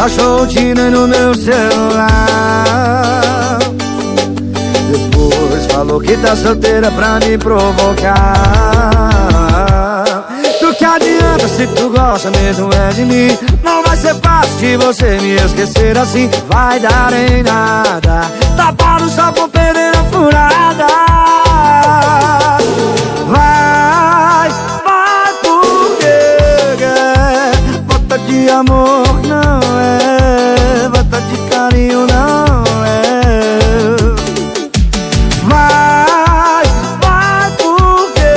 baixou o Tinder no meu celular. Depois falou que tá solteira pra me provocar. Do que adianta se tu gosta mesmo é de mim? Não vai ser fácil de você me esquecer assim. Vai dar em nada, tapado só por perder a furada. Vai porque falta de amor não é, falta de carinho não é. Vai porque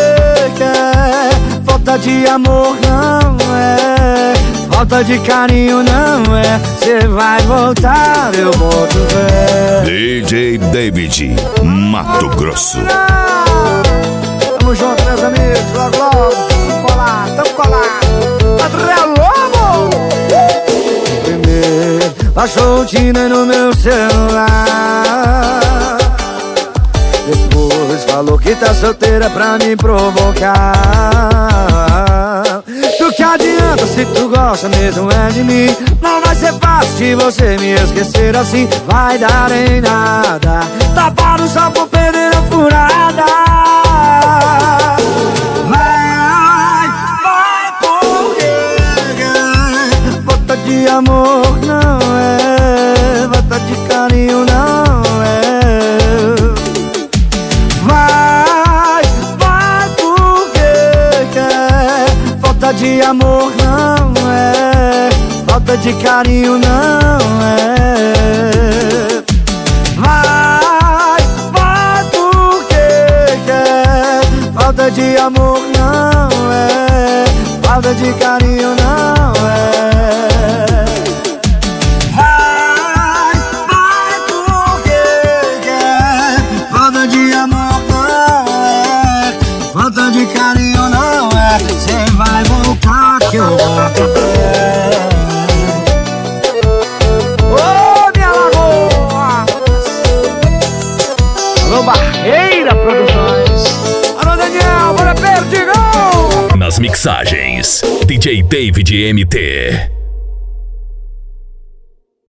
falta de amor não é, falta de carinho não é. Cê vai voltar, eu boto fé. DJ David, Mato Grosso. Tamo junto, meus amigos, logo, logo. Tamo colado. André Lobo! Primeiro, baixou o Tinder no meu celular. Depois falou que tá solteira pra me provocar. Do que adianta se tu gosta mesmo é de mim? Não vai ser fácil de você me esquecer assim. Vai dar em nada, tapado só por perder a furada. Vai porque falta de amor não é, falta de carinho não é. Vai porque falta de amor não é, falta de carinho não é. Vai porque falta de amor não é, falta de carinho não é. Vai porque falta de amor não é, falta de carinho não é. Cê vai voltar que eu boto fé. Ô, minha lagoa! Alô, Barreira Produções. Alô, Daniel, bora Perdigão! Nas mixagens, DJ David MT.